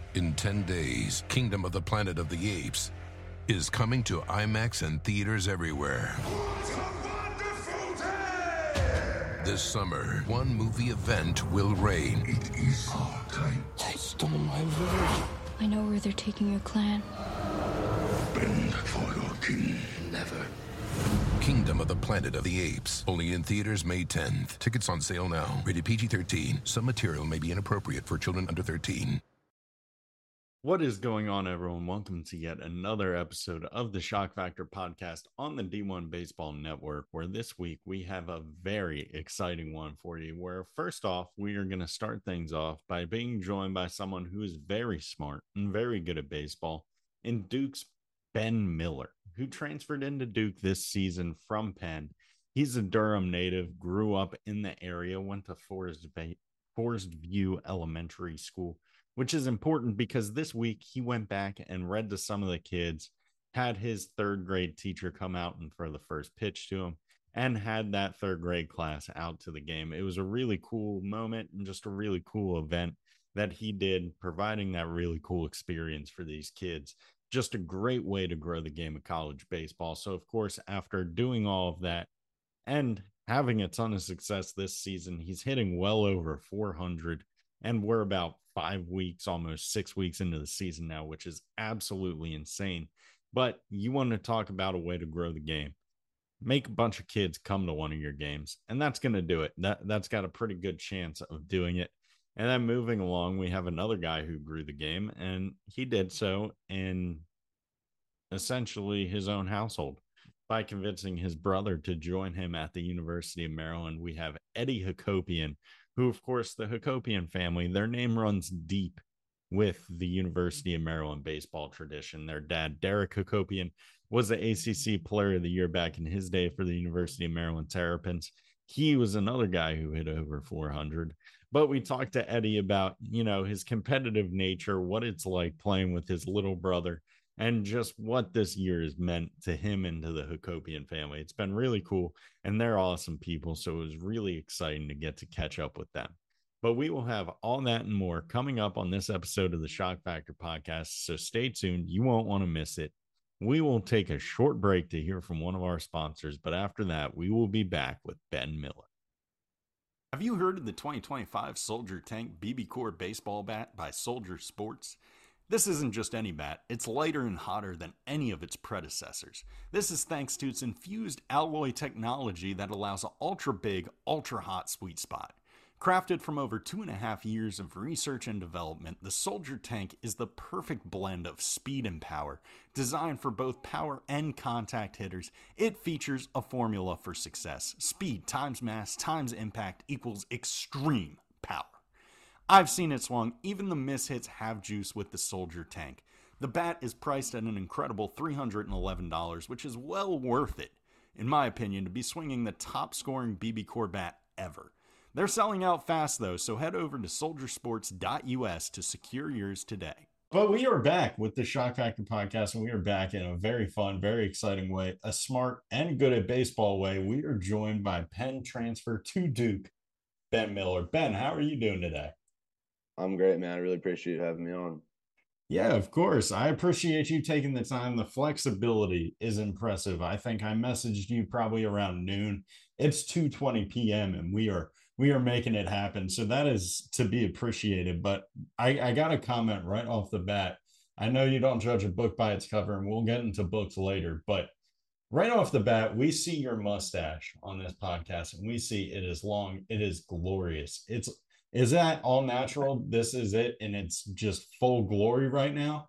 In 10 days, Kingdom of the Planet of the Apes is coming to IMAX and theaters everywhere. What a wonderful day! This summer, one movie event will reign. It is our time. They stole my village. I know where they're taking your clan. Bend for your king. Never. Kingdom of the Planet of the Apes. Only in theaters May 10th. Tickets on sale now. Rated PG-13. Some material may be inappropriate for children under 13. What is going on, everyone? Welcome to yet another episode of the Shock Factor podcast on the D1 Baseball Network, where this week we have a very exciting one for you, where first off, we are going to start things off by being joined by someone who is very smart and very good at baseball, in Duke's Ben Miller, who transferred into Duke this season from Penn. He's a Durham native, grew up in the area, went to Forest View Elementary School, which is important because this week he went back and read to some of the kids, had his third grade teacher come out and throw the first pitch to him, and had that third grade class out to the game. It was a really cool moment and just a really cool event that he did, providing that really cool experience for these kids. Just a great way to grow the game of college baseball. So, of course, after doing all of that and having a ton of success this season, he's hitting well over 400, and we're about 5 weeks, almost 6 weeks into the season now, which is absolutely insane. But you want to talk about a way to grow the game. Make a bunch of kids come to one of your games, and that's going to do it. That's got a pretty good chance of doing it. And then moving along, we have another guy who grew the game, and he did so in essentially his own household by convincing his brother to join him at the University of Maryland. We have Eddie Hacopian, who, of course, the Hacopian family, their name runs deep with the University of Maryland baseball tradition. Their dad, Derek Hacopian, was the ACC Player of the Year back in his day for the University of Maryland Terrapins. He was another guy who hit over 400. But we talked to Eddie about, his competitive nature, what it's like playing with his little brother, and just what this year has meant to him and to the Hacopian family. It's been really cool, and they're awesome people, so it was really exciting to get to catch up with them. But we will have all that and more coming up on this episode of the Shock Factor podcast, so stay tuned. You won't want to miss it. We will take a short break to hear from one of our sponsors, but after that, we will be back with Ben Miller. Have you heard of the 2025 Soldier Tank BB Core Baseball Bat by Soldier Sports? This isn't just any bat, it's lighter and hotter than any of its predecessors. This is thanks to its infused alloy technology that allows an ultra-big, ultra-hot sweet spot. Crafted from over 2.5 years of research and development, the Soldier Tank is the perfect blend of speed and power. Designed for both power and contact hitters, it features a formula for success. Speed times mass times impact equals extreme power. I've seen it swung. Even the mishits have juice with the Soldier Tank. The bat is priced at an incredible $311, which is well worth it, in my opinion, to be swinging the top-scoring BB Core bat ever. They're selling out fast, though, so head over to soldiersports.us to secure yours today. But we are back with the Shock Factor podcast, and we are back in a very fun, very exciting way, a smart and good at baseball way. We are joined by Penn transfer to Duke, Ben Miller. Ben, how are you doing today? I'm great, man. I really appreciate you having me on. Yeah, of course. I appreciate you taking the time. The flexibility is impressive. I think I messaged you probably around noon. It's 2:20 p.m. and we are making it happen. So that is to be appreciated. But I got a comment right off the bat. I know you don't judge a book by its cover, and we'll get into books later. But right off the bat, we see your mustache on this podcast, and we see it is long. It is glorious. Is that all natural? This is it, and it's just full glory right now?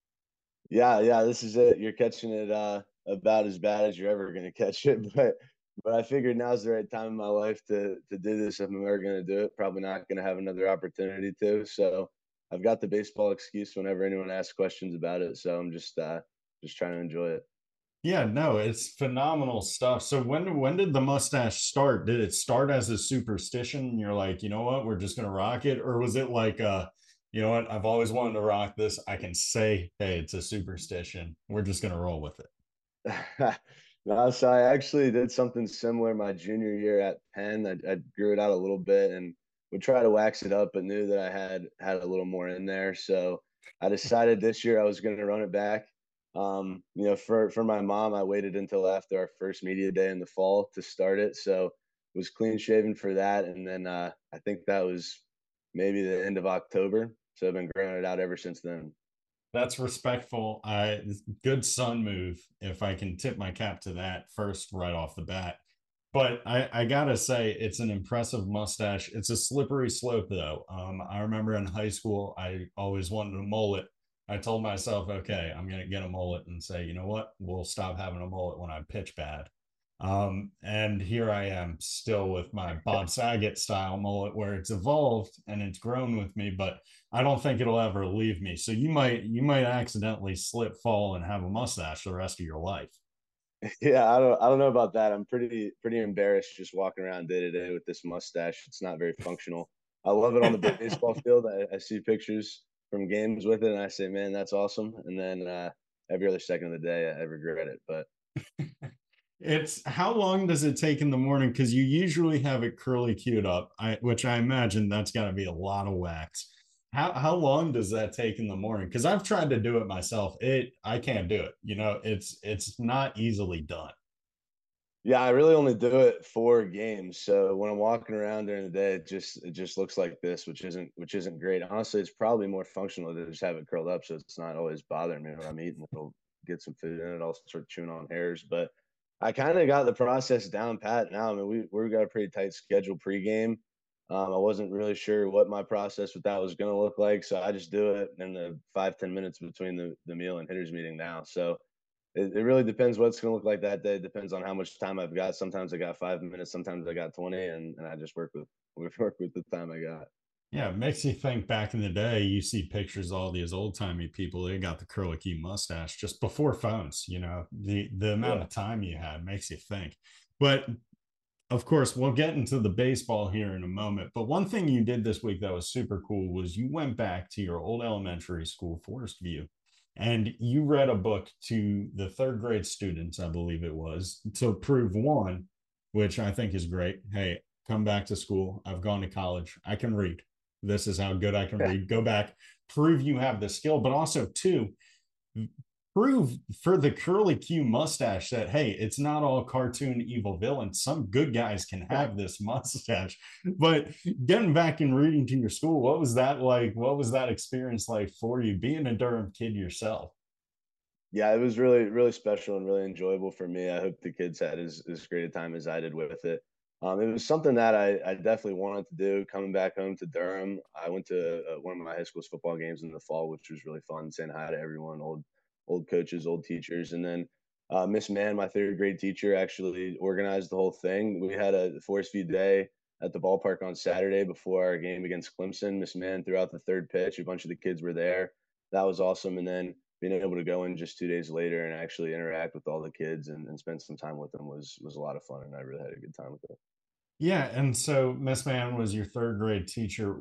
Yeah, this is it. You're catching it about as bad as you're ever going to catch it. But I figured now's the right time in my life to do this if I'm ever going to do it. Probably not going to have another opportunity to. So I've got the baseball excuse whenever anyone asks questions about it. So I'm just trying to enjoy it. Yeah, no, it's phenomenal stuff. So when did the mustache start? Did it start as a superstition? And you're like, you know what, we're just gonna rock it, or was it like, you know what, I've always wanted to rock this. I can say, hey, it's a superstition. We're just gonna roll with it. No, so I actually did something similar my junior year at Penn. I grew it out a little bit and would try to wax it up, but knew that I had a little more in there. So I decided this year I was going to run it back. You know, for my mom, I waited until after our first media day in the fall to start it. So it was clean shaven for that. And then I think that was maybe the end of October. So I've been growing it out ever since then. That's respectful. Good son move, if I can tip my cap to that first right off the bat. But I gotta say, it's an impressive mustache. It's a slippery slope, though. I remember in high school, I always wanted a mullet. I told myself, okay, I'm gonna get a mullet and say, you know what, we'll stop having a mullet when I pitch bad. And here I am still with my Bob Saget style mullet, where it's evolved and it's grown with me, but I don't think it'll ever leave me. So you might accidentally slip, fall, and have a mustache the rest of your life. Yeah, I don't know about that. I'm pretty embarrassed just walking around day to day with this mustache. It's not very functional. I love it on the baseball field. I see pictures from games with it, and I say, man, that's awesome. And then every other second of the day, I regret it. But It's how long does it take in the morning? Because you usually have it curly queued up, which I imagine that's got to be a lot of wax. How long does that take in the morning? Because I've tried to do it myself. I can't do it. You know, it's not easily done. yeah, I really only do it for games. So when I'm walking around during the day, it just looks like this, which isn't great. Honestly, it's probably more functional to just have it curled up, so it's not always bothering me when I'm eating. It'll get some food in it. I'll start chewing on hairs, but I kind of got the process down pat now. I mean, we've got a pretty tight schedule pregame. I wasn't really sure what my process with that was going to look like, so I just do it in the 5-10 minutes between the meal and hitters meeting now. So it really depends what it's going to look like that day. It depends on how much time I've got. Sometimes I got 5 minutes, sometimes I got 20, and I just work with the time I got. Yeah, it makes you think back in the day, you see pictures of all these old timey people, they got the curly key mustache just before phones, the amount Yeah. of time you had makes you think. But of course, we'll get into the baseball here in a moment. But one thing you did this week that was super cool was you went back to your old elementary school, Forest View, and you read a book to the third grade students, I believe it was, to prove one, which I think is great. Hey, come back to school. I've gone to college. I can read. This is how good I can read. Go back, prove you have the skill, but also, two, prove for the curly Q mustache that, hey, it's not all cartoon evil villains. Some good guys can have this mustache. But getting back and reading to your school, what was that like? What was that experience like for you, being a Durham kid yourself? Yeah, it was really, really special and really enjoyable for me. I hope the kids had as great a time as I did with it. It was something that I definitely wanted to do. Coming back home to Durham, I went to one of my high school's football games in the fall, which was really fun. Saying hi to everyone, old coaches, old teachers, and then Miss Mann, my third grade teacher, actually organized the whole thing. We had a Forest View Day at the ballpark on Saturday before our game against Clemson. Miss Mann threw out the third pitch. A bunch of the kids were there. That was awesome. And then being able to go in just 2 days later and actually interact with all the kids and spend some time with them was a lot of fun, and I really had a good time with it. Yeah, and so Miss Mann was your third grade teacher.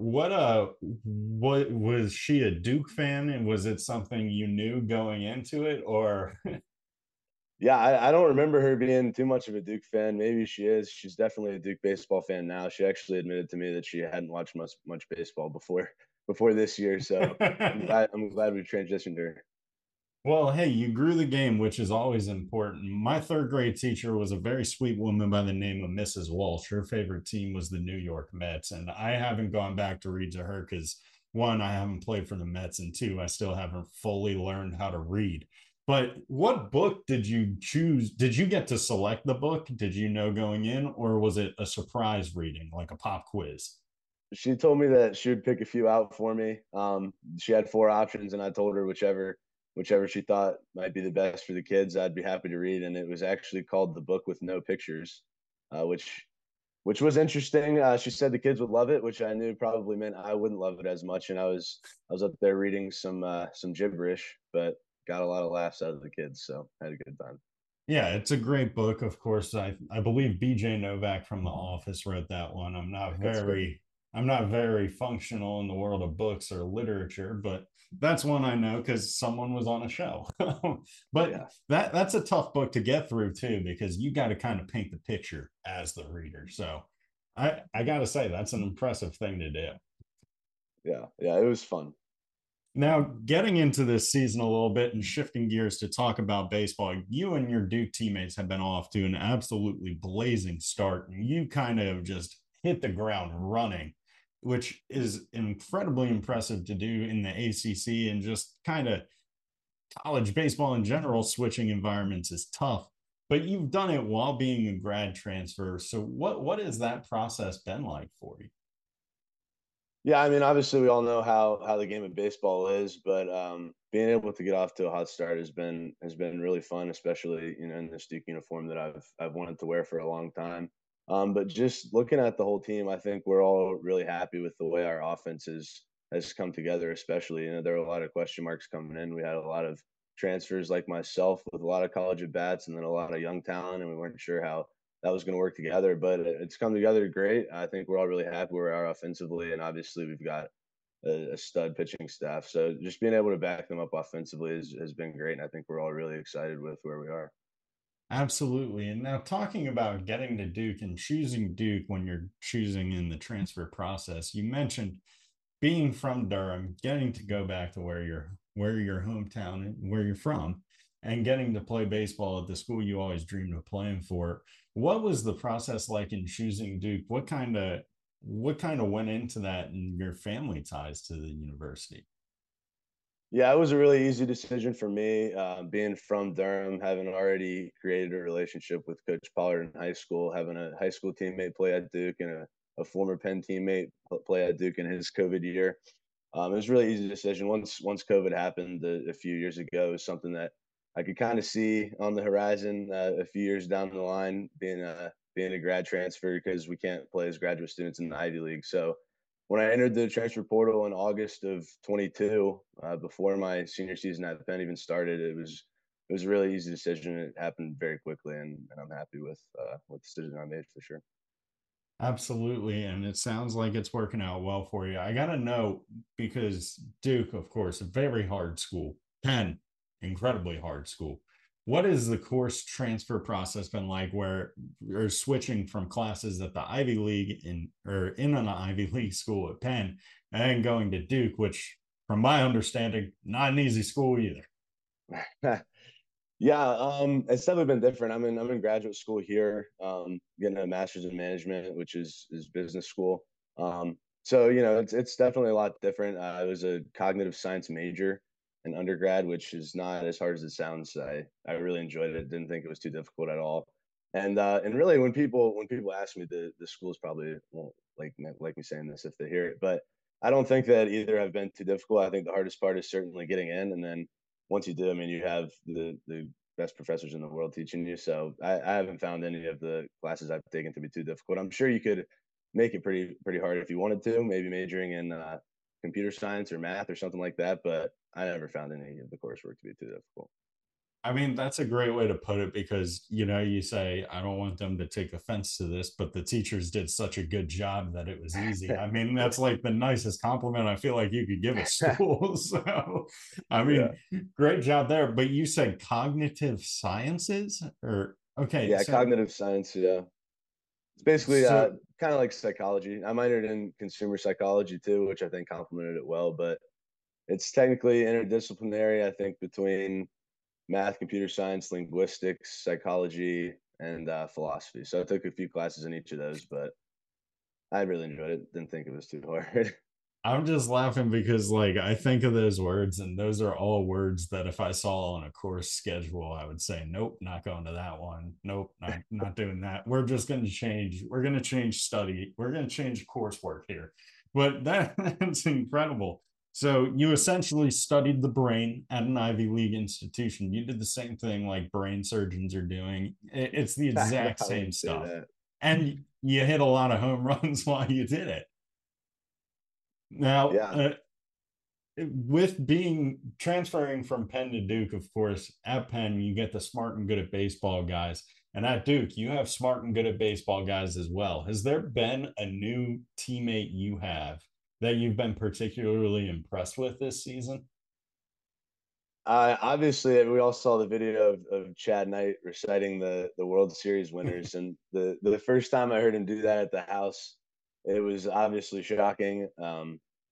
What was she a Duke fan, and was it something you knew going into it, or Yeah, I don't remember her being too much of a Duke fan. Maybe she is. She's definitely a Duke baseball fan now. She actually admitted to me that she hadn't watched much baseball before this year. So I'm glad we transitioned her. Well, hey, you grew the game, which is always important. My third grade teacher was a very sweet woman by the name of Mrs. Walsh. Her favorite team was the New York Mets. And I haven't gone back to read to her because, one, I haven't played for the Mets, and two, I still haven't fully learned how to read. But what book did you choose? Did you get to select the book? Did you know going in, or was it a surprise reading, like a pop quiz? She told me that she would pick a few out for me. She had four options, and I told her whichever she thought might be the best for the kids, I'd be happy to read. And it was actually called The Book with No Pictures, which was interesting. She said the kids would love it, which I knew probably meant I wouldn't love it as much. And I was up there reading some gibberish, but got a lot of laughs out of the kids, so had a good time. Yeah, it's a great book. Of course, I believe BJ Novak from The Office wrote that one. That's great. I'm not very functional in the world of books or literature, but that's one I know because someone was on a show. But Yeah. that's a tough book to get through too, because you got to kind of paint the picture as the reader. So I got to say that's an impressive thing to do. Yeah, it was fun. Now, getting into this season a little bit and shifting gears to talk about baseball, you and your Duke teammates have been off to an absolutely blazing start. And you kind of just hit the ground running, which is incredibly impressive to do in the ACC, and just kind of college baseball in general. Switching environments is tough, but you've done it while being a grad transfer. So what has that process been like for you? Yeah, I mean, obviously, we all know how the game of baseball is, but being able to get off to a hot start has been really fun, especially in this Duke uniform that I've wanted to wear for a long time. But just looking at the whole team, I think we're all really happy with the way our offense has come together. Especially, there were a lot of question marks coming in. We had a lot of transfers like myself with a lot of college at bats, and then a lot of young talent, and we weren't sure how that was going to work together. But it's come together great. I think we're all really happy where we are offensively, and obviously we've got a stud pitching staff. So just being able to back them up offensively has been great, and I think we're all really excited with where we are. Absolutely. And now, talking about getting to Duke and choosing Duke when you're choosing in the transfer process, you mentioned being from Durham, getting to go back to where your hometown and where you're from, and getting to play baseball at the school you always dreamed of playing for. What was the process like in choosing Duke? What kind of went into that and your family ties to the university? Yeah, it was a really easy decision for me. Being from Durham, having already created a relationship with Coach Pollard in high school, having a high school teammate play at Duke and a former Penn teammate play at Duke in his COVID year. It was a really easy decision. Once COVID happened a few years ago, it was something that I could kind of see on the horizon a few years down the line, being a grad transfer, because we can't play as graduate students in the Ivy League. So when I entered the transfer portal in August of 22, before my senior season at Penn even started, it was a really easy decision. It happened very quickly, and I'm happy with the decision I made for sure. Absolutely. And it sounds like it's working out well for you. I got to know, because Duke, of course, a very hard school, Penn, incredibly hard school. What has the course transfer process been like, where you're switching from classes at the Ivy League in an Ivy League school at Penn, and then going to Duke, which, from my understanding, not an easy school either? Yeah, it's definitely been different. I'm in graduate school here, getting a master's in management, which is business school. So it's definitely a lot different. I was a cognitive science major in undergrad, which is not as hard as it sounds. I really enjoyed it. Didn't think it was too difficult at all. And really, when people ask me, the schools probably won't like me saying this if they hear it, but I don't think that either have been too difficult. I think the hardest part is certainly getting in, and then once you do, I mean, you have the best professors in the world teaching you. So I haven't found any of the classes I've taken to be too difficult. I'm sure you could make it pretty hard if you wanted to, maybe majoring in computer science or math or something like that. But I never found any of the coursework to be too difficult. I mean, that's a great way to put it, because, you say, I don't want them to take offense to this, but the teachers did such a good job that it was easy. I mean, that's like the nicest compliment I feel like you could give a school. So, I Yeah, mean, great job there. But you said cognitive sciences, or okay. yeah, So, cognitive science. Yeah, it's basically so kind of like psychology. I minored in consumer psychology too, which I think complemented it well. But it's technically interdisciplinary. I think between math, computer science, linguistics, psychology, and philosophy. So I took a few classes in each of those, but I really enjoyed it. Didn't think it was too hard. I'm just laughing because, like, I think of those words, and those are all words that if I saw on a course schedule, I would say, nope, not going to that one. Nope, not doing that. We're just going to change. We're going to change study. We're going to change coursework here. But that's incredible. So you essentially studied the brain at an Ivy League institution. You did the same thing like brain surgeons are doing. It's the No, exact I same wouldn't say stuff. that. And you hit a lot of home runs while you did it. Now, Yeah, with being transferring from Penn to Duke, of course, at Penn, you get the smart and good at baseball guys. And at Duke, you have smart and good at baseball guys as well. Has there been a new teammate you have that you've been particularly impressed with this season? obviously we all saw the video of Chad Knight reciting the World Series winners, and the first time I heard him do that at the house, it was obviously shocking.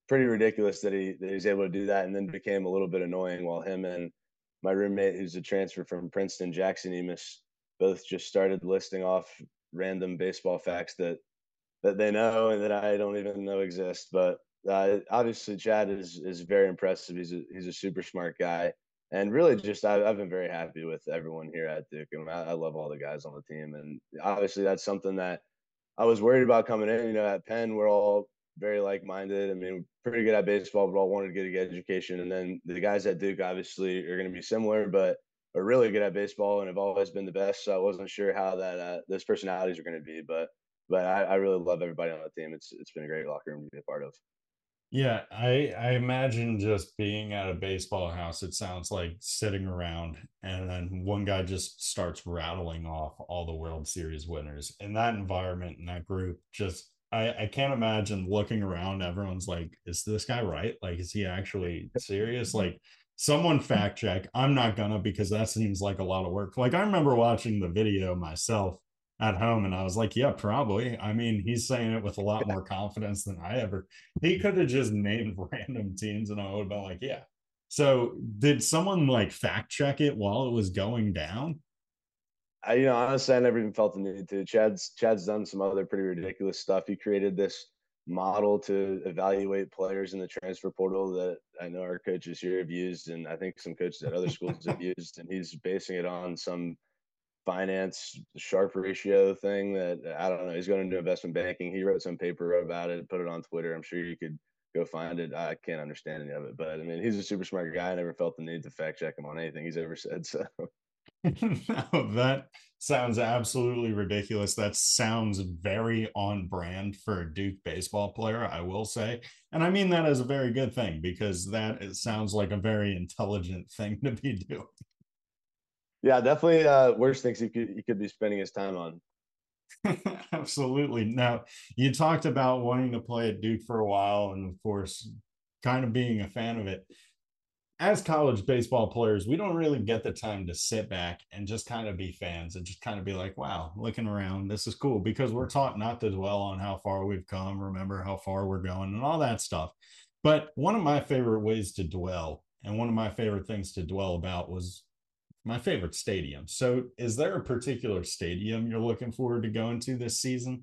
pretty ridiculous that he's able to do that, and then became a little bit annoying while him and my roommate, who's a transfer from Princeton, Jackson Emus, both just started listing off random baseball facts that they know and that I don't even know exist. But obviously, Chad is very impressive. He's a super smart guy, and really just I've been very happy with everyone here at Duke, and I love all the guys on the team. And obviously, that's something that I was worried about coming in. At Penn, we're all very like-minded. I mean, pretty good at baseball, but all wanted to get a good education. And then the guys at Duke obviously are going to be similar, but are really good at baseball and have always been the best. So I wasn't sure how that those personalities are going to be, but I really love everybody on the team. It's been a great locker room to be a part of. Yeah, I imagine just being at a baseball house, it sounds like sitting around and then one guy just starts rattling off all the World Series winners. In that environment, in that group, just I can't imagine looking around, everyone's like, is this guy right? Like, is he actually serious? Like, someone fact check. I'm not gonna, because that seems like a lot of work. Like, I remember watching the video myself at home and I was like, yeah, probably. I mean, he's saying it with a lot more confidence than I ever. He could have just named random teams and I would have been like, yeah. So did someone like fact check it while it was going down? Honestly, I never even felt the need to. Chad's done some other pretty ridiculous stuff. He created this model to evaluate players in the transfer portal that I know our coaches here have used, and I think some coaches at other schools have used. And he's basing it on some finance Sharpe ratio thing that I don't know. He's going into investment banking. He wrote some paper about it, put it on Twitter. I'm sure you could go find it. I can't understand any of it, but I mean, he's a super smart guy. I never felt the need to fact check him on anything he's ever said. So No, that sounds absolutely ridiculous. That sounds very on brand for a Duke baseball player, I will say. And I mean that as a very good thing, because that it sounds like a very intelligent thing to be doing. yeah, definitely worse things he could be spending his time on. Absolutely. Now, you talked about wanting to play at Duke for a while and, of course, kind of being a fan of it. As college baseball players, we don't really get the time to sit back and just kind of be fans and just kind of be like, wow, looking around, this is cool, because we're taught not to dwell on how far we've come, remember how far we're going, and all that stuff. But one of my favorite ways to dwell, and one of my favorite things to dwell about, was my favorite stadium. So, is there a particular stadium you're looking forward to going to this season?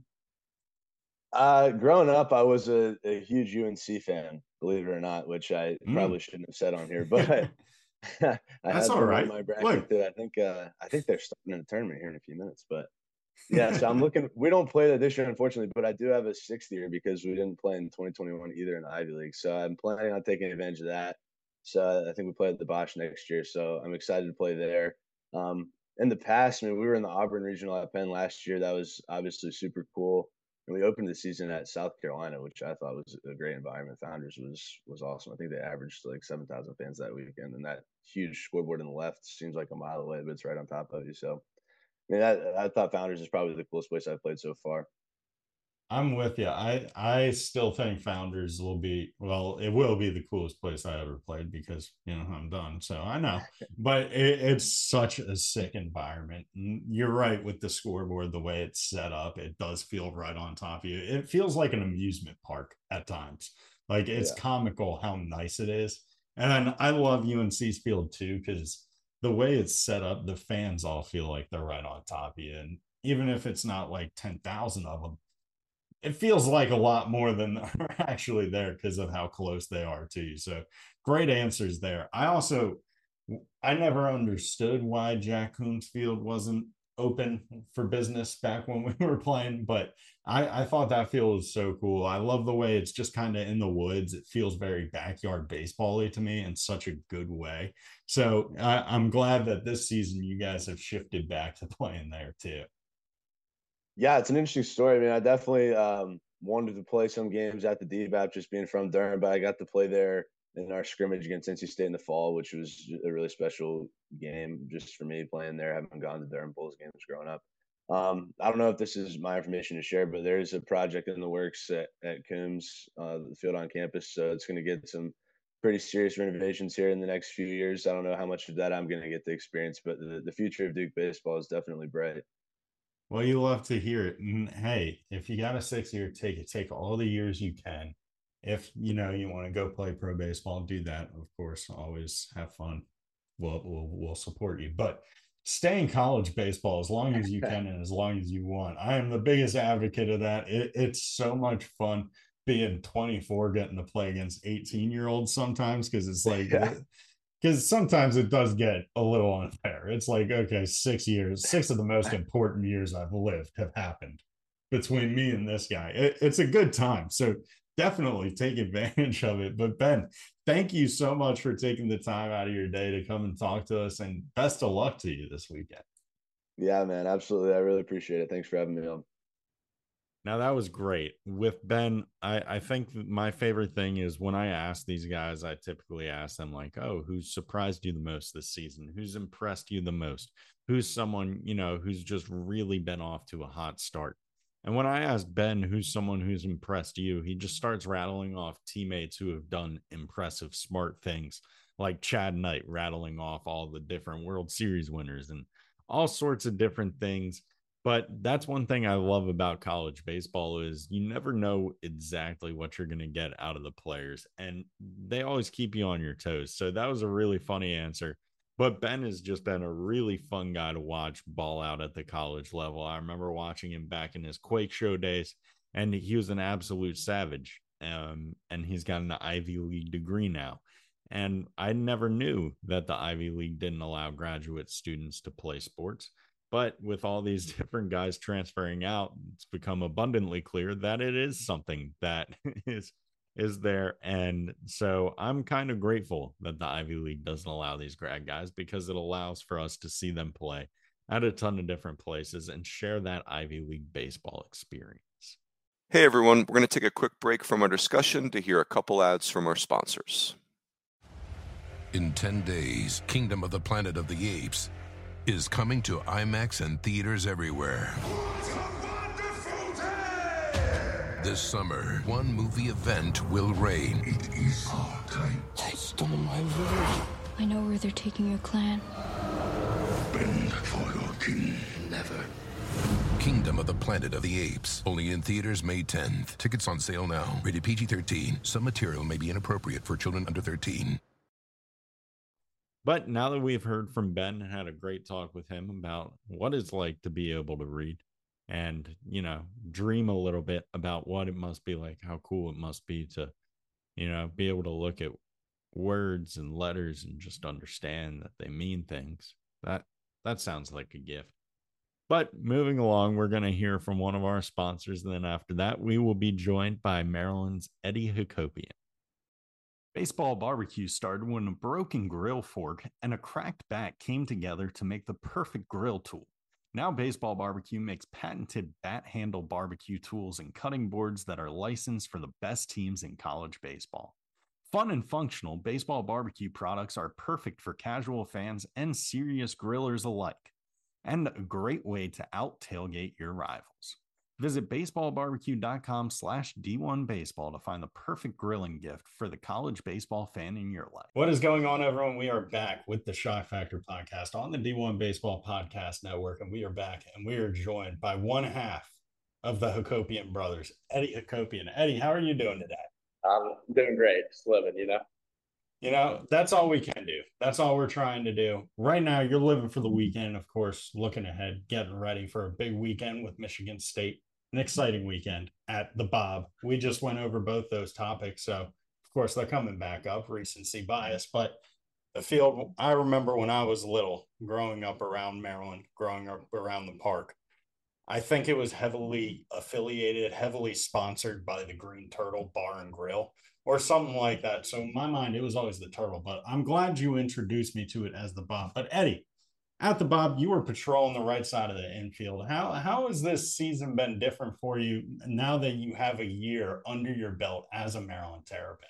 Growing up, I was a huge UNC fan, believe it or not, which I probably shouldn't have said on here, but I That's had all them right. in my bracket. Look, That I think they're starting in a tournament here in a few minutes, but yeah. So I'm looking. We don't play that this year, unfortunately, but I do have a sixth year because we didn't play in 2021 either in the Ivy League. So I'm planning on taking advantage of that. So I think we play at the Bosch next year. So I'm excited to play there. In the past, I mean, we were in the Auburn Regional at Penn last year. That was obviously super cool. And we opened the season at South Carolina, which I thought was a great environment. Founders was awesome. I think they averaged like 7,000 fans that weekend, and that huge scoreboard on the left seems like a mile away, but it's right on top of you. So, I mean, I thought Founders is probably the coolest place I've played so far. I'm with you. I still think Founders will be, well, it will be the coolest place I ever played, because I'm done. So I know, but it's such a sick environment. And you're right with the scoreboard, the way it's set up. It does feel right on top of you. It feels like an amusement park at times. Like, it's Yeah. comical how nice it is. And then I love UNC's field too, because the way it's set up, the fans all feel like they're right on top of you. And even if it's not like 10,000 of them, it feels like a lot more than are actually there because of how close they are to you. So great answers there. I never understood why Jack Coombs Field wasn't open for business back when we were playing, but I thought that field was so cool. I love the way it's just kind of in the woods. It feels very backyard baseball-y to me in such a good way. So I'm glad that this season you guys have shifted back to playing there too. Yeah, it's an interesting story. I mean, I definitely wanted to play some games at the DBAP just being from Durham, but I got to play there in our scrimmage against NC State in the fall, which was a really special game just for me playing there. I haven't gone to Durham Bulls games growing up. I don't know if this is my information to share, but there is a project in the works at Coombs, the field on campus. So it's going to get some pretty serious renovations here in the next few years. I don't know how much of that I'm going to get to experience, but the future of Duke baseball is definitely bright. Well, you love to hear it. And hey, if you got a 6 year, take it. Take all the years you can. if you want to go play pro baseball, do that. Of course, always have fun. We'll support you, but stay in college baseball as long as you can and as long as you want. I am the biggest advocate of that. It's so much fun being 24, getting to play against 18-year-olds sometimes, because it's like, because sometimes it does get a little unfair. It's like, okay, 6 years, 6 of the most important years I've lived have happened between me and this guy. It's a good time. So definitely take advantage of it. But Ben, thank you so much for taking the time out of your day to come and talk to us, and best of luck to you this weekend. Yeah, man, absolutely. I really appreciate it. Thanks for having me on. Now, that was great. With Ben, I think my favorite thing is when I ask these guys, I typically ask them like, oh, who's surprised you the most this season? Who's impressed you the most? Who's someone, who's just really been off to a hot start? And when I ask Ben, who's someone who's impressed you, he just starts rattling off teammates who have done impressive, smart things, like Chad Knight rattling off all the different World Series winners and all sorts of different things. But that's one thing I love about college baseball is you never know exactly what you're going to get out of the players, and they always keep you on your toes. So that was a really funny answer. But Ben has just been a really fun guy to watch ball out at the college level. I remember watching him back in his Quake Show days, and he was an absolute savage. And he's got an Ivy League degree now. And I never knew that the Ivy League didn't allow graduate students to play sports. But with all these different guys transferring out, it's become abundantly clear that it is something that is there. And so I'm kind of grateful that the Ivy League doesn't allow these grad guys, because it allows for us to see them play at a ton of different places and share that Ivy League baseball experience. Hey everyone, we're going to take a quick break from our discussion to hear a couple ads from our sponsors. In 10 days, Kingdom of the Planet of the Apes is coming to IMAX and theaters everywhere. What a wonderful day! This summer, one movie event will reign. It is our time. They stole my village. I know where they're taking your clan. Bend for your king. Never. Kingdom of the Planet of the Apes. Only in theaters May 10th. Tickets on sale now. Rated PG-13. Some material may be inappropriate for children under 13. But now that we've heard from Ben and had a great talk with him about what it's like to be able to read and, dream a little bit about what it must be like, how cool it must be to, be able to look at words and letters and just understand that they mean things. That sounds like a gift. But moving along, we're going to hear from one of our sponsors. And then after that, we will be joined by Maryland's Eddie Hakopian. Baseball barbecue started when a broken grill fork and a cracked bat came together to make the perfect grill tool. Now Baseball Barbecue makes patented bat handle barbecue tools and cutting boards that are licensed for the best teams in college baseball. Fun and functional, Baseball Barbecue products are perfect for casual fans and serious grillers alike, and a great way to out-tailgate your rivals. Visit baseballbarbecue.com/D1Baseball to find the perfect grilling gift for the college baseball fan in your life. What is going on, everyone? We are back with the Shock Factor podcast on the D1 Baseball Podcast Network, and we are back, and we are joined by one half of the Hakopian brothers, Eddie Hakopian. Eddie, how are you doing today? I'm doing great. Just living, That's all we can do. That's all we're trying to do. Right now, you're living for the weekend, of course, looking ahead, getting ready for a big weekend with Michigan State. An exciting weekend at the Bob. We just went over both those topics. So, of course, they're coming back up, recency bias. But the field, I remember when I was little, growing up around Maryland, growing up around the park, I think it was heavily affiliated, heavily sponsored by the Green Turtle Bar and Grill or something like that. So in my mind, it was always the Turtle, but I'm glad you introduced me to it as the Bob. But Eddie, at the Bob, you were patrolling the right side of the infield. How has this season been different for you now that you have a year under your belt as a Maryland Terrapin?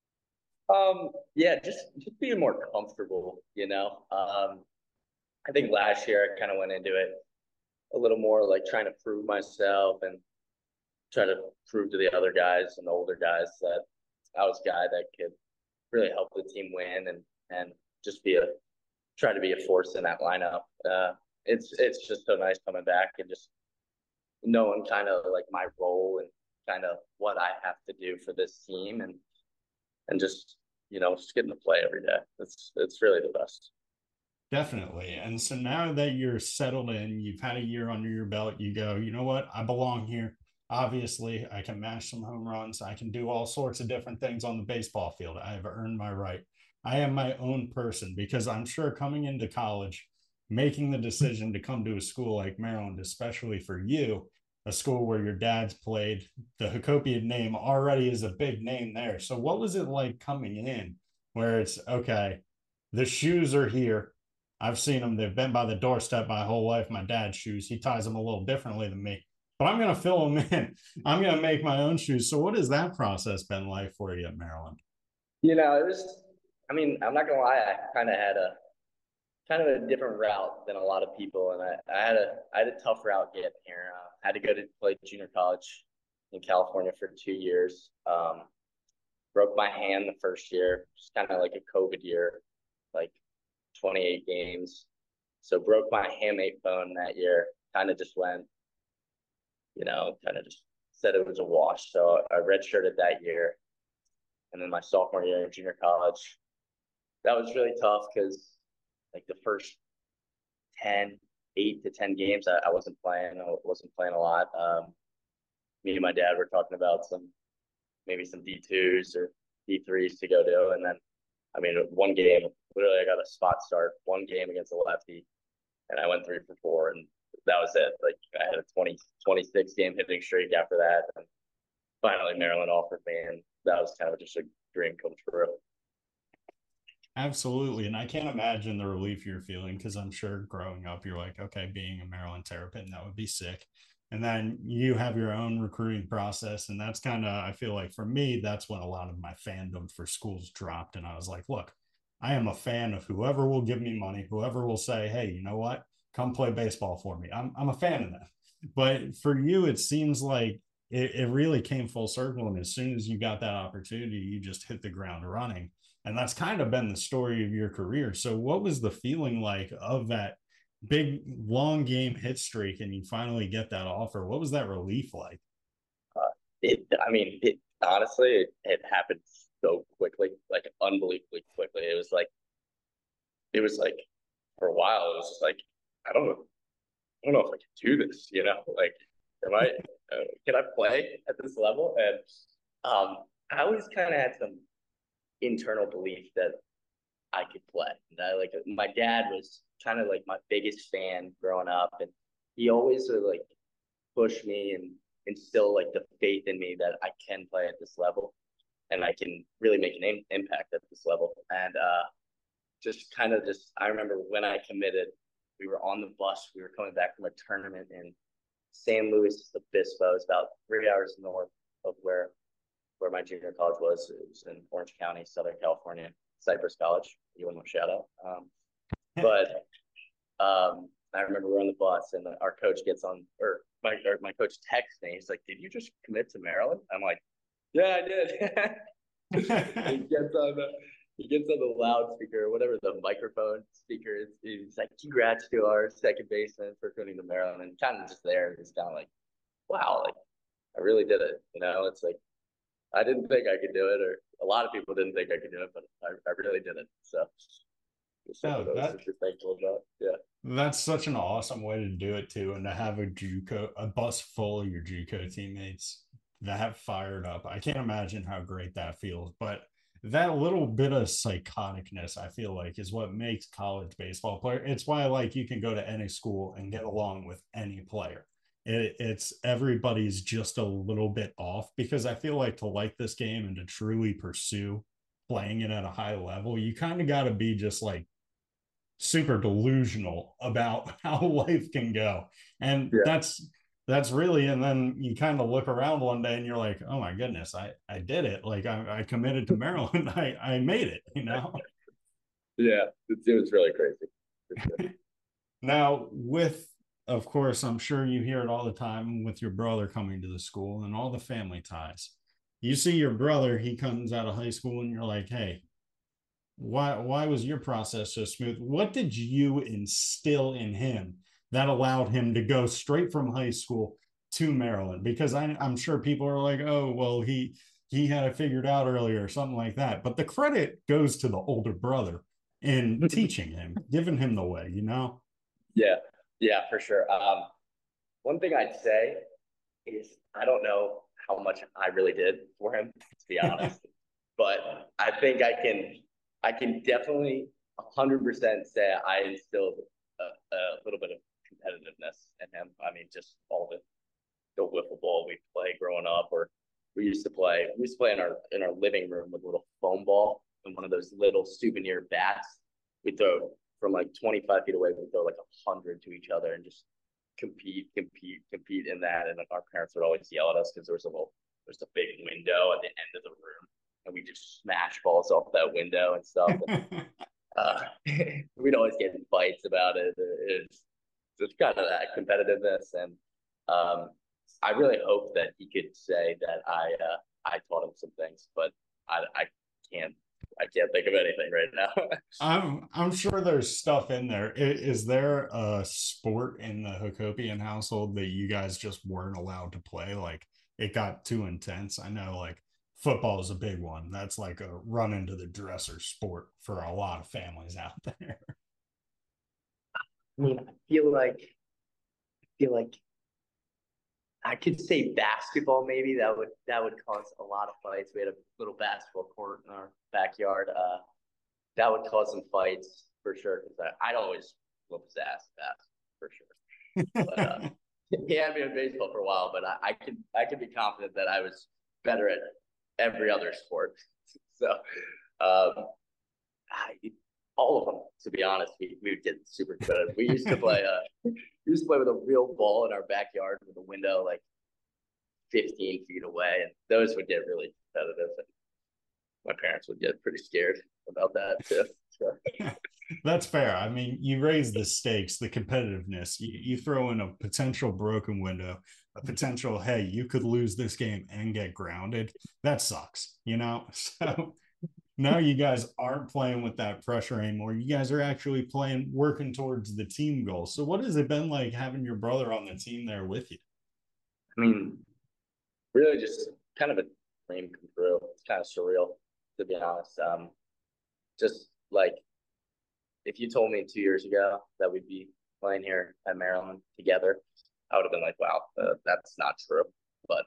Yeah, just being more comfortable, I think last year I kind of went into it a little more like trying to prove myself and try to prove to the other guys and the older guys that I was a guy that could really help the team win and just try to be a force in that lineup. It's just so nice coming back and just knowing kind of like my role kind of what I have to do for this team, and just, just getting to play every day. It's really the best. Definitely. And so now that you're settled in, you've had a year under your belt, you go, you know what? I belong here. Obviously, I can mash some home runs. I can do all sorts of different things on the baseball field. I have earned my right. I am my own person, because I'm sure coming into college, making the decision to come to a school like Maryland, especially for you, a school where your dad's played, the Hakopian name already is a big name there. So what was it like coming in where it's, okay, the shoes are here. I've seen them. They've been by the doorstep my whole life. My dad's shoes, he ties them a little differently than me, but I'm going to fill them in. I'm going to make my own shoes. So what has that process been like for you at Maryland? It was, I'm not going to lie, I kind of had a different route than a lot of people. And I had a tough route getting here. I had to go to play junior college in California for 2 years. Broke my hand the first year, just kind of like a COVID year, like 28 games. So broke my hamate bone that year, kind of just went, kind of just said it was a wash. So I redshirted that year. And then my sophomore year in junior college, that was really tough because like the first 8 to 10 games, I wasn't playing. I wasn't playing a lot. Me and my dad were talking about maybe some D2s or D3s to go do. And then, one game, literally I got a spot start, one game against a lefty, and I went 3 for 4, and that was it. Like I had a 26 game hitting streak after that. And finally Maryland offered me, and that was kind of just a dream come true. Absolutely. And I can't imagine the relief you're feeling, because I'm sure growing up, you're like, okay, being a Maryland Terrapin, that would be sick. And then you have your own recruiting process. And that's kind of, I feel like for me, that's when a lot of my fandom for schools dropped. And I was like, look, I am a fan of whoever will give me money, whoever will say, hey, you know what? Come play baseball for me. I'm a fan of that. But for you, it seems like it really came full circle. And as soon as you got that opportunity, you just hit the ground running. And that's kind of been the story of your career. So what was the feeling like of that big long game hit streak, and you finally get that offer? What was that relief like? It honestly, it happened so quickly, like unbelievably quickly. It was like for a while, it was just like, I don't know if I can do this, like, can I play at this level? And I always kind of had some internal belief that I could play. And my dad was kind of like my biggest fan growing up, and he always would like push me and instill like the faith in me that I can play at this level and I can really make an impact at this level. And I remember when I committed, we were on the bus. We were coming back from a tournament in San Luis Obispo. It's about 3 hours north of where my junior college was. It was in Orange County, Southern California, Cypress College. You want to shout out. I remember we're on the bus, and our coach gets on, or my coach texts me. He's like, "Did you just commit to Maryland?" I'm like, "Yeah, I did." He gets on the loudspeaker, or whatever the microphone speaker is. He's like, "Congrats to our second baseman for committing to Maryland." And kind of just there, it's kind of like, wow, like I really did it. It's like, I didn't think I could do it, or a lot of people didn't think I could do it, but I really did it. So super thankful about. Yeah. That's such an awesome way to do it too. And to have a bus full of your JUCO teammates that fired up. I can't imagine how great that feels. But that little bit of psychoticness, I feel like, is what makes college baseball player. It's why you can go to any school and get along with any player. It's everybody's just a little bit off, because I feel like to like this game and to truly pursue playing it at a high level, you kind of got to be just like super delusional about how life can go. And yeah. That's really, and then you kind of look around one day and you're like, oh my goodness, I did it. Like I committed to Maryland. I made it, Yeah, it was really crazy. Now of course, I'm sure you hear it all the time with your brother coming to the school and all the family ties. You see your brother, he comes out of high school, and you're like, hey, why was your process so smooth? What did you instill in him that allowed him to go straight from high school to Maryland? Because I'm sure people are like, oh, well, he had it figured out earlier or something like that. But the credit goes to the older brother in teaching him, giving him the way, you know? Yeah, yeah, for sure. One thing I'd say is I don't know how much I really did for him, to be honest. But I think I can definitely 100% say I instilled a little bit of competitiveness in him. I mean, just all the wiffle ball we play growing up, or we used to play in our living room with a little foam ball and one of those little souvenir bats. We throw from like 25 feet away. We throw like 100 to each other and just compete in that. And our parents would always yell at us because there's a big window at the end of the room, and we just smash balls off that window and stuff. And, we'd always get in fights about it. It's kind of that competitiveness, and I really hope that he could say that I taught him some things, but I can't think of anything right now. I'm sure there's stuff in there. Is there a sport in the Hakopian household that you guys just weren't allowed to play? Like it got too intense? I know like football is a big one. That's like a run into the dresser sport for a lot of families out there. I mean, I feel like I could say basketball. Maybe that would cause a lot of fights. We had a little basketball court in our backyard. That would cause some fights for sure. Because I'd always whoop his ass for sure. But he had me in baseball for a while. But I can be confident that I was better at every other sport. So all of them, to be honest, we would get super good. We used to play with a real ball in our backyard with a window like 15 feet away, and those would get really competitive. And my parents would get pretty scared about that too. So. That's fair. I mean, you raise the stakes, the competitiveness. You throw in a potential broken window, a potential, hey, you could lose this game and get grounded. That sucks, you know? So now you guys aren't playing with that pressure anymore. You guys are actually working towards the team goal. So what has it been like having your brother on the team there with you? I mean, really just kind of a dream come true. It's kind of surreal, to be honest. Just like if you told me 2 years ago that we'd be playing here at Maryland together, I would have been like, wow, that's not true. But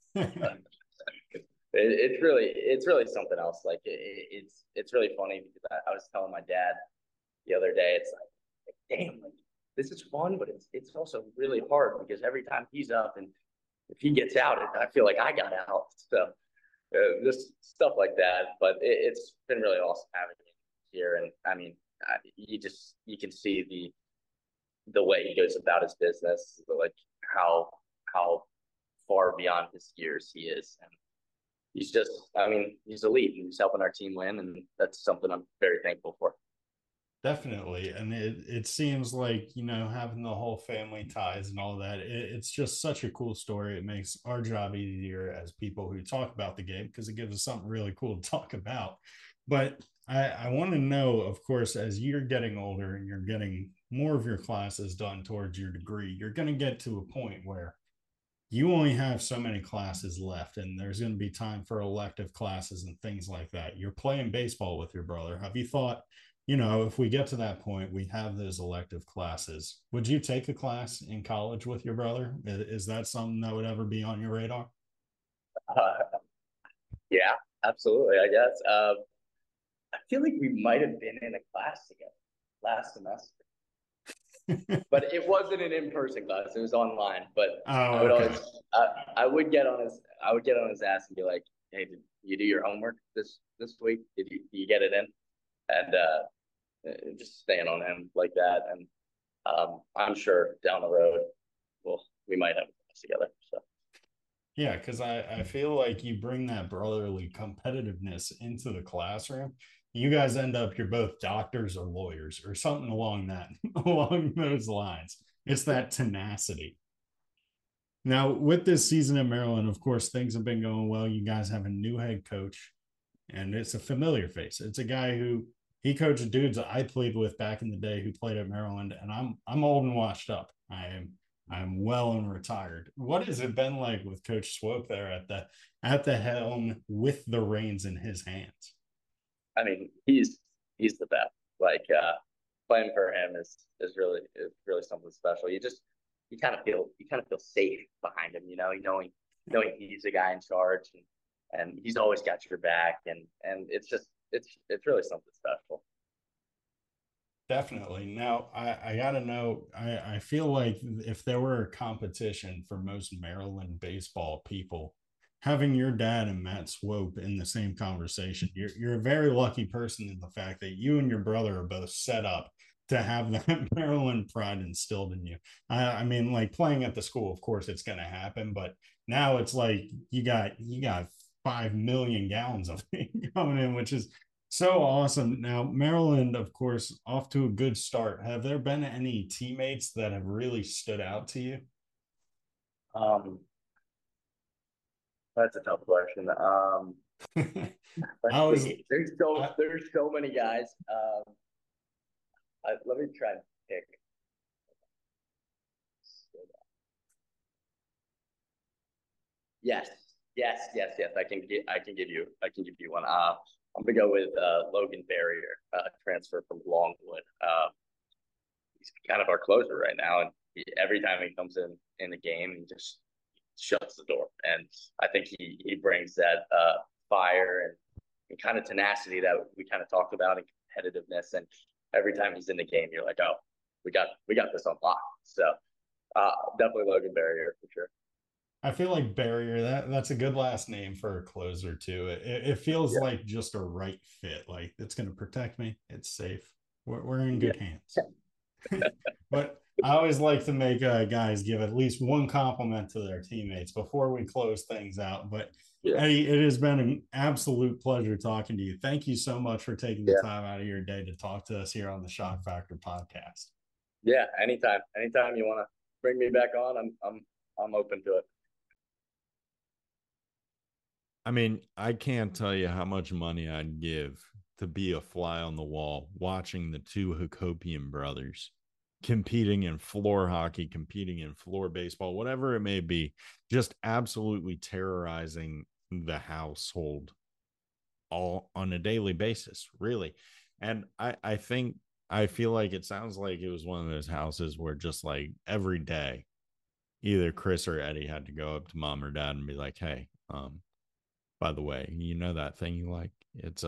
it's really something else. Like it's really funny because I was telling my dad the other day, it's like damn, like this is fun, but it's also really hard because every time he's up and if he gets out, I feel like I got out. So just stuff like that. But it's been really awesome having him here, and I mean, you can see the way he goes about his business, like how far beyond his years he is, and he's just, I mean, he's elite. He's helping our team win, and that's something I'm very thankful for. Definitely. And it seems like, you know, having the whole family ties and all that, it's just such a cool story. It makes our job easier as people who talk about the game because it gives us something really cool to talk about. But I want to know, of course, as you're getting older and you're getting more of your classes done towards your degree, you're going to get to a point where you only have so many classes left, and there's going to be time for elective classes and things like that. You're playing baseball with your brother. Have you thought, you know, if we get to that point, we have those elective classes, would you take a class in college with your brother? Is that something that would ever be on your radar? Yeah, absolutely, I guess. I feel like we might have been in a class together last semester. But it wasn't an in-person class; it was online. But I would always, I would get on his ass and be like, "Hey, did you do your homework this week? Did you get it in?" And just staying on him like that. And I'm sure down the road, we might have a class together. So. Yeah, because I feel like you bring that brotherly competitiveness into the classroom. You guys end up, you're both doctors or lawyers or something along those lines. It's that tenacity. Now, with this season in Maryland, of course, things have been going well. You guys have a new head coach, and it's a familiar face. It's a guy who he coached dudes I played with back in the day who played at Maryland, and I'm old and washed up. I'm well and retired. What has it been like with Coach Swope there at the helm with the reins in his hands? I mean, he's the best. Like playing for him is really something special. You kind of feel safe behind him, knowing he's the guy in charge, and he's always got your back, and it's really something special. Definitely. Now, I got to know, I feel like if there were a competition for most Maryland baseball people, having your dad and Matt Swope in the same conversation, you're a very lucky person in the fact that you and your brother are both set up to have that Maryland pride instilled in you. I mean, like playing at the school, of course, it's going to happen, but now it's like you got 5 million gallons of it coming in, which is so awesome. Now, Maryland, of course, off to a good start. Have there been any teammates that have really stood out to you? That's a tough question. I was There's so many guys. Let me try to pick. Yes. I can give you one. I'm gonna go with Logan Barrier, transfer from Longwood. He's kind of our closer right now, and every time he comes in the game, he just shuts the door. And I think he brings that fire and kind of tenacity that we kind of talked about, and competitiveness. And every time he's in the game, you're like, oh, we got this on lock. So definitely Logan Barrier for sure. I feel like Barrier, that's a good last name for a closer too. It feels like just a right fit. Like it's going to protect me. It's safe. We're in good hands. But I always like to make guys give at least one compliment to their teammates before we close things out. But Eddie, it has been an absolute pleasure talking to you. Thank you so much for taking the time out of your day to talk to us here on the Shock Factor podcast. Yeah, anytime you want to bring me back on, I'm open to it. I mean, I can't tell you how much money I'd give to be a fly on the wall watching the two Hakopian brothers competing in floor hockey, competing in floor baseball, whatever it may be, just absolutely terrorizing the household all on a daily basis, really. And I feel like it sounds like it was one of those houses where just like every day, either Chris or Eddie had to go up to mom or dad and be like, hey, by the way, you know that thing you like? It's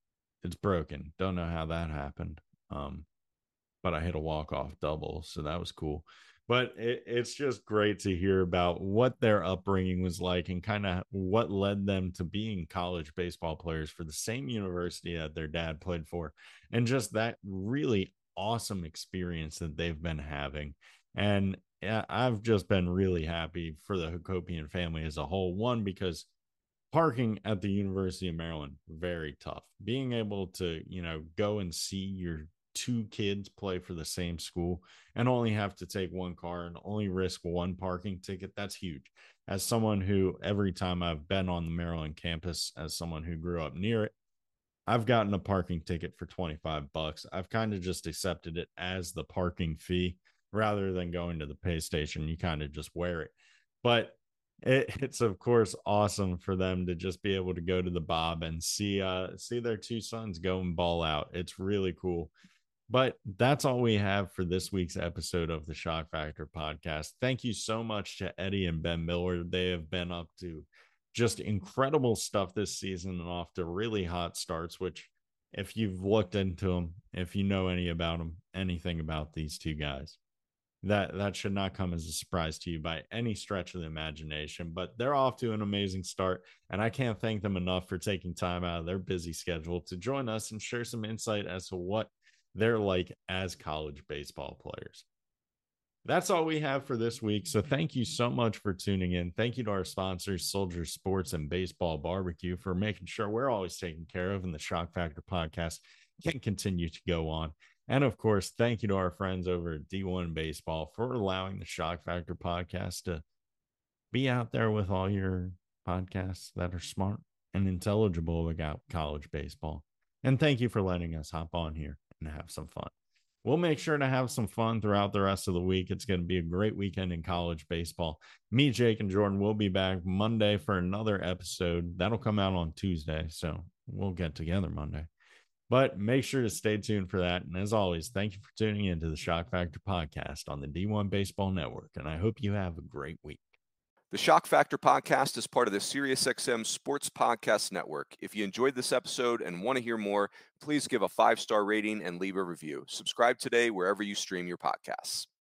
broken. Don't know how that happened. But I hit a walk-off double, so that was cool. But it's just great to hear about what their upbringing was like and kind of what led them to being college baseball players for the same university that their dad played for, and just that really awesome experience that they've been having. And yeah, I've just been really happy for the Hakopian family as a whole. One, because parking at the University of Maryland, very tough. Being able to, go and see your two kids play for the same school and only have to take one car and only risk one parking ticket, that's huge. As someone who, every time I've been on the Maryland campus, as someone who grew up near it, I've gotten a parking ticket for $25. I've kind of just accepted it as the parking fee rather than going to the pay station. You kind of just wear it. But it's of course awesome for them to just be able to go to the Bob and see their two sons go and ball out. It's really cool. But that's all we have for this week's episode of the Shock Factor podcast. Thank you so much to Eddie and Ben Miller. They have been up to just incredible stuff this season and off to really hot starts, which if you've looked into them, if you know anything about these two guys, that should not come as a surprise to you by any stretch of the imagination. But they're off to an amazing start, and I can't thank them enough for taking time out of their busy schedule to join us and share some insight as to what they're like as college baseball players. That's all we have for this week. So thank you so much for tuning in. Thank you to our sponsors, Soldier Sports and Baseball Barbecue, for making sure we're always taken care of and the Shock Factor podcast can continue to go on. And of course, thank you to our friends over at D1 Baseball for allowing the Shock Factor podcast to be out there with all your podcasts that are smart and intelligible about college baseball. And thank you for letting us hop on here and have some fun. We'll make sure to have some fun throughout the rest of the week. It's going to be a great weekend in college baseball. Me, Jake, and Jordan will be back Monday for another episode. That'll come out on Tuesday, so we'll get together Monday. But make sure to stay tuned for that. And as always, thank you for tuning into the Shock Factor podcast on the D1 Baseball Network. And I hope you have a great week. The Shock Factor podcast is part of the SiriusXM Sports Podcast Network. If you enjoyed this episode and want to hear more, please give a 5-star rating and leave a review. Subscribe today wherever you stream your podcasts.